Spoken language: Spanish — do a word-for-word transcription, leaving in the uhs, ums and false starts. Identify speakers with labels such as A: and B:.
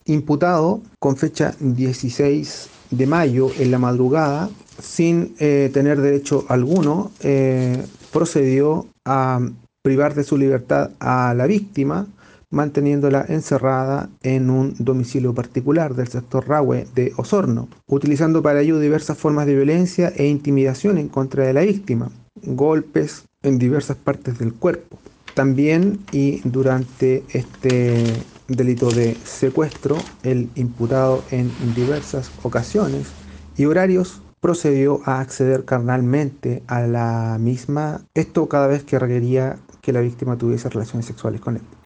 A: imputado con fecha dieciséis de mayo en la madrugada, sin eh, tener derecho alguno, eh, procedió a privar de su libertad a la víctima, manteniéndola encerrada en un domicilio particular del sector Rahue de Osorno, utilizando para ello diversas formas de violencia e intimidación en contra de la víctima, golpes en diversas partes del cuerpo. También y durante este delito de secuestro, el imputado en diversas ocasiones y horarios procedió a acceder carnalmente a la misma, esto cada vez que requería que la víctima tuviese relaciones sexuales con él.